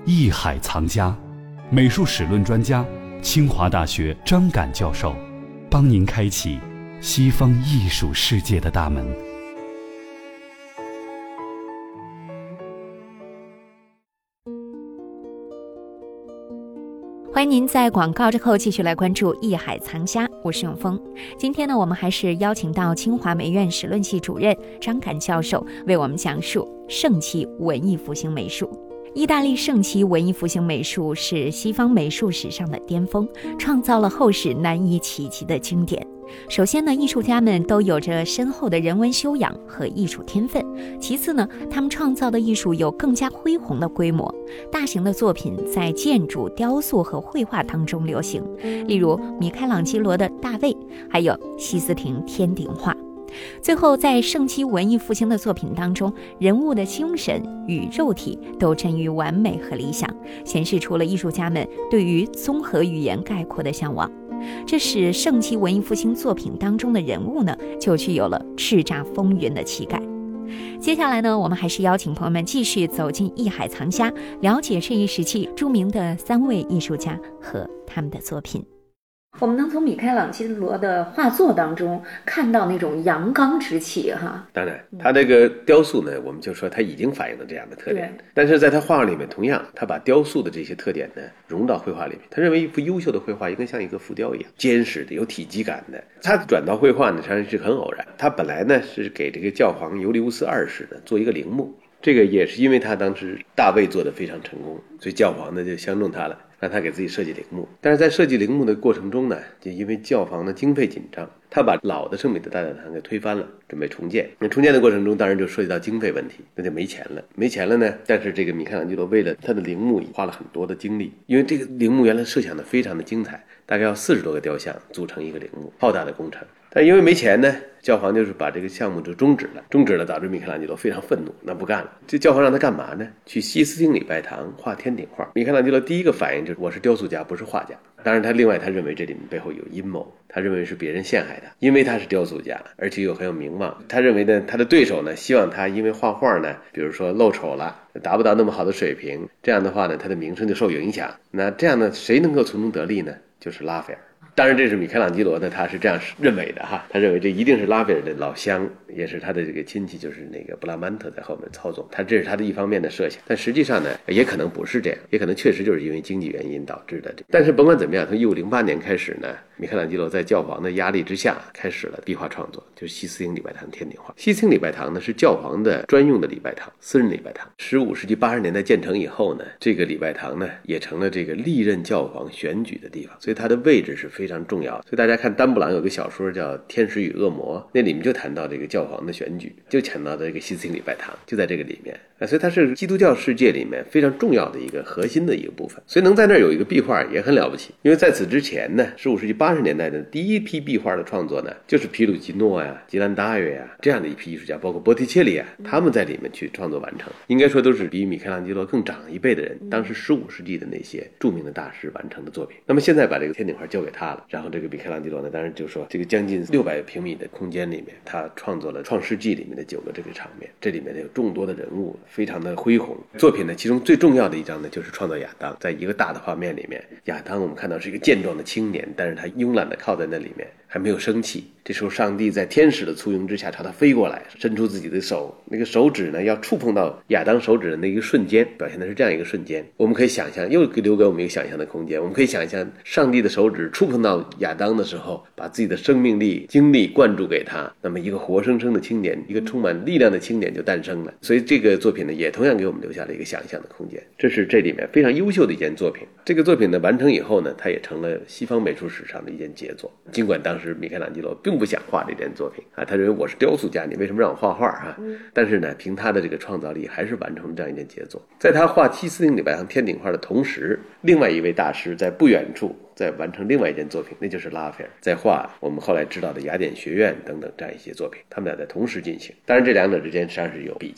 艺海藏家，美术史论专家，清华大学张敢教授，帮您开启西方艺术世界的大门。 欢迎您在广告之后继续来关注艺海藏家，我是永峰。今天呢，我们还是邀请到清华美院史论系主任张敢教授为我们讲述盛期文艺复兴美术。意大利盛期文艺复兴美术是西方美术史上的巅峰，创造了后世难以企及的经典。首先呢，艺术家们都有着深厚的人文修养和艺术天分。其次呢，他们创造的艺术有更加恢宏的规模，大型的作品在建筑、雕塑和绘画当中流行，例如米开朗基罗的《大卫》，还有西斯廷天顶画。最后，在盛期文艺复兴的作品当中，人物的精神与肉体都臻于完美和理想，显示出了艺术家们对于综合语言概括的向往。这使盛期文艺复兴作品当中的人物呢，就具有了叱咤风云的气概。接下来呢，我们还是邀请朋友们继续走进艺海藏家，了解这一时期著名的3位艺术家和他们的作品。我们能从米开朗基罗的画作当中看到那种阳刚之气哈。 当然，他这个雕塑呢，我们就说他已经反映了这样的特点。但是在他画里面，同样他把雕塑的这些特点呢融到绘画里面。他认为一幅优秀的绘画应该像一个浮雕一样，坚实的、有体积感的。他转到绘画呢，实际上是很偶然。他本来呢是给这个教皇尤利乌斯2世呢做一个陵墓，这个也是因为他当时大卫做得非常成功，所以教皇呢就相中他了，让他给自己设计陵墓。但是在设计陵墓的过程中呢，就因为教皇的经费紧张，他把老的圣彼得大教堂给推翻了，准备重建。那重建的过程中当然就涉及到经费问题，那就没钱了呢。但是这个米开朗基罗为了他的陵墓花了很多的精力，因为这个陵墓原来设想的非常的精彩，大概要40多个雕像组成一个陵墓，浩大的工程。但因为没钱呢，教皇就是把这个项目就终止了，导致米开朗基罗非常愤怒，那不干了。这教皇让他干嘛呢？去西斯汀礼拜堂画天顶画。米开朗基罗第一个反应就是我是雕塑家，不是画家。当然他另外他认为这里面背后有阴谋，他认为是别人陷害他，因为他是雕塑家，而且又很有名望。他认为呢，他的对手呢希望他因为画画呢，比如说露丑了，达不到那么好的水平，这样的话呢，他的名声就受影响。那这样呢，谁能够从中得利呢？就是拉斐尔。当然这是米开朗基罗呢，他是这样认为的哈，他认为这一定是拉斐尔的老乡，也是他的这个亲戚，就是那个布拉曼特在后面操纵他，这是他的一方面的设想。但实际上呢，也可能不是这样，也可能确实就是因为经济原因导致的。但是甭管怎么样，从1508年开始呢，米开朗基罗在教皇的压力之下开始了壁画创作，就是西斯汀礼拜堂天顶画。西斯汀礼拜堂呢是教皇的专用的礼拜堂，私人礼拜堂。15世纪80年代建成以后呢，这个礼拜堂呢也成了这个历任教皇选举的地方，所以它的位置是非常重要的。所以大家看丹布朗有个小说叫《天使与恶魔》，那里面就谈到这个教皇的选举，就谈到这个西斯汀礼拜堂就在这个里面。所以它是基督教世界里面非常重要的一个核心的一个部分，所以能在那儿有一个壁画也很了不起。因为在此之前呢，15世纪80年代的第一批壁画的创作呢，就是皮鲁吉诺呀、吉兰达约呀这样的一批艺术家，包括波提切利啊，他们在里面去创作完成，应该说都是比米开朗基罗更长一辈的人，当时15世纪的那些著名的大师完成的作品。那么现在把这个天顶画交给他了，然后这个米开朗基罗呢，当然就说这个将近600平米的空间里面，他创作了《创世纪》里面的9个这个场面，这里面有众多的人物，非常的恢宏。作品呢，其中最重要的一张呢，就是创造亚当。在一个大的画面里面，亚当我们看到是一个健壮的青年，但是他慵懒的靠在那里面，还没有生气。这时候上帝在天使的簇拥之下朝他飞过来，伸出自己的手，那个手指呢要触碰到亚当手指的那一个瞬间，表现的是这样一个瞬间。我们可以想象，又留给我们一个想象的空间，我们可以想象上帝的手指触碰到亚当的时候，把自己的生命力精力灌注给他，那么一个活生生的青年，一个充满力量的青年就诞生了。所以这个作品呢，也同样给我们留下了一个想象的空间。这是这里面非常优秀的一件作品。这个作品呢完成以后呢，它也成了西方美术史上的一件杰作。尽管当时米开朗基罗并不想画这件作品啊，他认为我是雕塑家，你为什么让我画画啊？但是呢，凭他的这个创造力，还是完成了这样一件杰作。在他画西斯汀礼拜堂天顶画的同时，另外一位大师在不远处在完成另外一件作品，那就是拉斐尔在画我们后来知道的雅典学院等等这样一些作品，他们俩在同时进行。当然这两者之间实际上是有比较的。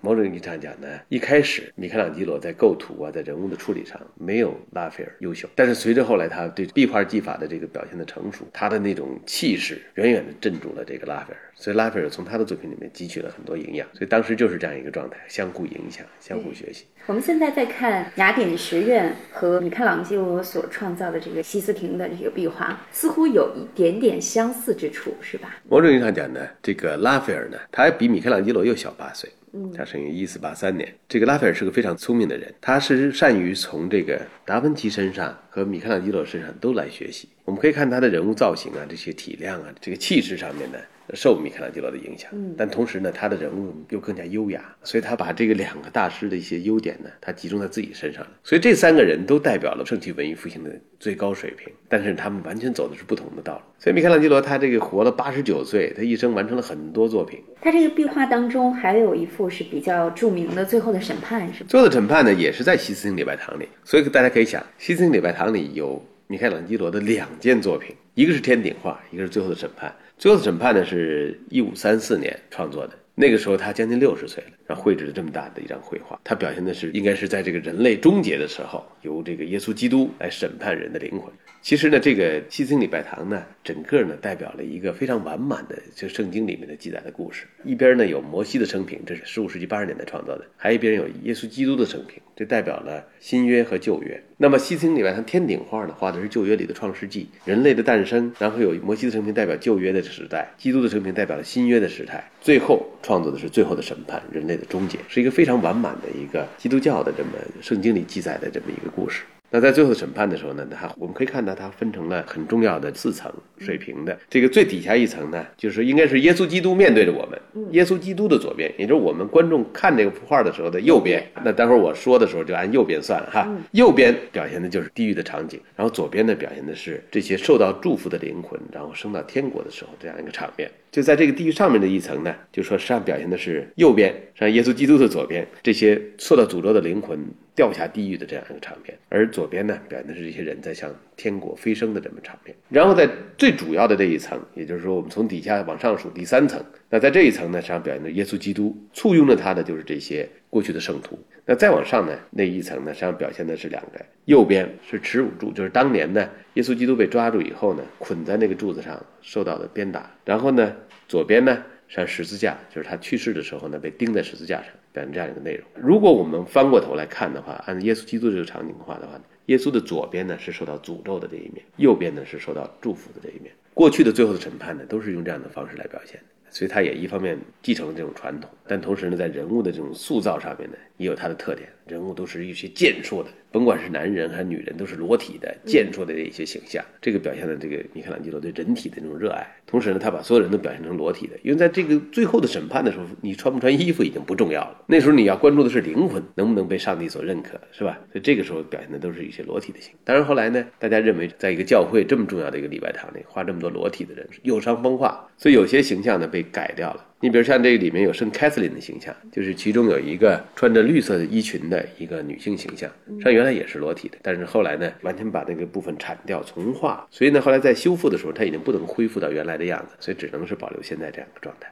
某种意义上讲呢，一开始米开朗基罗在构图啊，在人物的处理上没有拉斐尔优秀，但是随着后来他对壁画技法的这个表现的成熟，他的那种气势远远的镇住了这个拉斐尔，所以拉斐尔从他的作品里面汲取了很多营养，所以当时就是这样一个状态，相互影响，相互学习。 我们现在在看雅典学院和米开朗基罗所创造的这个西斯廷的这个壁画，似乎有一点点相似之处，是吧？ 某种意义上讲呢，这个拉斐尔呢，他比米开朗基罗又小8岁。他生于1483年。这个拉斐尔是个非常聪明的人，他是善于从这个达芬奇身上和米开朗基罗身上都来学习。我们可以看他的人物造型啊，这些体量啊，这个气势上面呢，受米开朗基罗的影响，但同时呢，他的人物又更加优雅，所以他把这个两个大师的一些优点呢，他集中在自己身上了。所以这3个人都代表了盛期文艺复兴的最高水平，但是他们完全走的是不同的道路。所以米开朗基罗他这个活了89岁，他一生完成了很多作品。 他这个壁画当中还有一幅是比较著名的《最后的审判》，是吧？ 最后的审判呢，也是在西斯廷礼拜堂里，所以大家可以想，西斯廷礼拜堂里有米开朗基罗的2件作品，一个是天顶画，一个是最后的审判。最后的审判呢是1534年创作的，那个时候他将近60岁了，然后绘制了这么大的一张绘画，他表现的是应该是在这个人类终结的时候，由这个耶稣基督来审判人的灵魂。其实呢，这个西斯廷礼拜堂呢，整个呢代表了一个非常完满的就圣经里面的记载的故事。一边呢有摩西的生平，这是15世纪80年代创造的，还一边有耶稣基督的生平，这代表了新约和旧约。那么西斯廷礼拜堂天顶画呢，画的是旧约里的创世纪，人类的诞生，然后有摩西的生平代表旧约的时代，基督的生平代表了新约的时代，最后创作的是最后的审判，人类的终结，是一个非常完满的一个基督教的这么圣经里记载的这么一个故事。那在最后的审判的时候呢，我们可以看到它分成了很重要的4层水平的。这个最底下一层呢，就是应该是耶稣基督面对着我们，耶稣基督的左边，也就是我们观众看这个幅画的时候的右边。那待会儿我说的时候就按右边算了哈。右边表现的就是地狱的场景，然后左边呢表现的是这些受到祝福的灵魂，然后升到天国的时候这样一个场面。就在这个地狱上面的一层呢，就说实际上表现的是右边，实际上耶稣基督的左边，这些受到诅咒的灵魂掉下地狱的这样一个场面，而左边呢表现的是这些人在向天国飞升的这么场面。然后在最主要的这一层，也就是说我们从底下往上数第3层，那在这一层呢，实际上表现的耶稣基督，簇拥着他的就是这些过去的圣徒。那再往上呢，那一层呢，实际上表现的是2个，右边是耻辱柱，就是当年呢耶稣基督被抓住以后呢，捆在那个柱子上受到的鞭打，然后呢左边呢是十字架，就是他去世的时候呢被钉在十字架上，表现这样一个内容。如果我们翻过头来看的话，按耶稣基督这个场景画的话，耶稣的左边呢是受到诅咒的这一面，右边呢是受到祝福的这一面。过去的最后的审判呢都是用这样的方式来表现的，所以他也一方面继承了这种传统，但同时呢在人物的这种塑造上面呢也有它的特点，人物都是一些健硕的，甭管是男人还是女人都是裸体的健硕的一些形象，这个表现了这个米开朗基罗对人体的那种热爱。同时呢他把所有人都表现成裸体的，因为在这个最后的审判的时候，你穿不穿衣服已经不重要了，那时候你要关注的是灵魂能不能被上帝所认可，是吧？所以这个时候表现的都是一些裸体的形象。当然后来呢，大家认为在一个教会这么重要的一个礼拜堂里画这么多裸体的人有伤风化，所以有些形象呢被改掉了。你比如像这个里面有圣凯瑟琳的形象，就是其中有一个穿着绿色的衣裙的一个女性形象，实际上原来也是裸体的，但是后来呢完全把那个部分铲掉重画，所以呢后来在修复的时候它已经不能恢复到原来的样子，所以只能是保留现在这样的状态。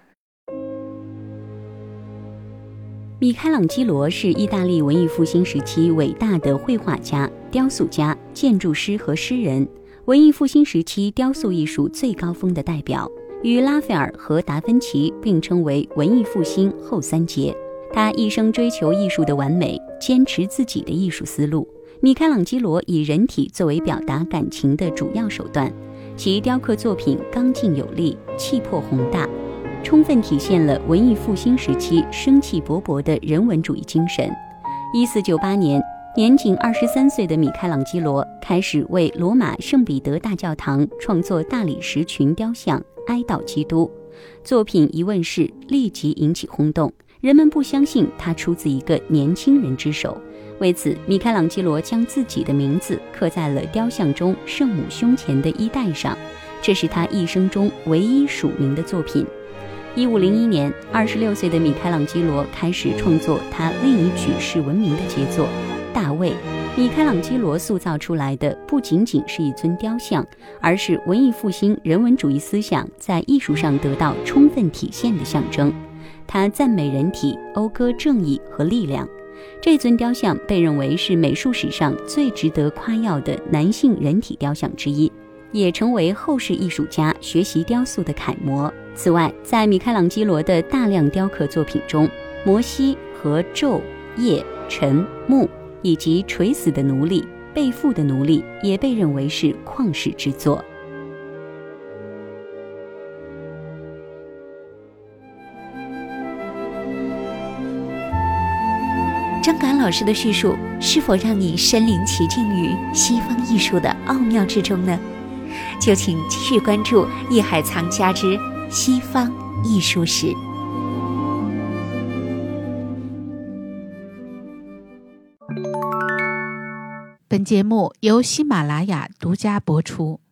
米开朗基罗是意大利文艺复兴时期伟大的绘画家、雕塑家、建筑师和诗人，文艺复兴时期雕塑艺术最高峰的代表，与拉斐尔和达芬奇并称为文艺复兴后3杰。他一生追求艺术的完美，坚持自己的艺术思路。米开朗基罗以人体作为表达感情的主要手段，其雕刻作品刚劲有力，气魄宏大，充分体现了文艺复兴时期生气勃勃的人文主义精神。1498年，年仅23岁的米开朗基罗开始为罗马圣彼得大教堂创作大理石群雕像《哀悼基督》，作品一问世，立即引起轰动，人们不相信它出自一个年轻人之手。为此，米开朗基罗将自己的名字刻在了雕像中圣母胸前的衣带上，这是他一生中唯一署名的作品。1501年，26岁的米开朗基罗开始创作他另一举世闻名的杰作《大卫》。米开朗基罗塑造出来的不仅仅是一尊雕像，而是文艺复兴人文主义思想在艺术上得到充分体现的象征。 他赞美人体，讴歌正义和力量。这尊雕像被认为是美术史上最值得夸耀的男性人体雕像之一，也成为后世艺术家学习雕塑的楷模。此外，在米开朗基罗的大量雕刻作品中，摩西和昼、夜、晨、暮以及垂死的奴隶、被缚的奴隶也被认为是旷世之作。 张敢老师的叙述是否让你身临其境于西方艺术的奥妙之中呢？就请继续关注《艺海藏家之西方艺术史》。 本节目由喜马拉雅独家播出。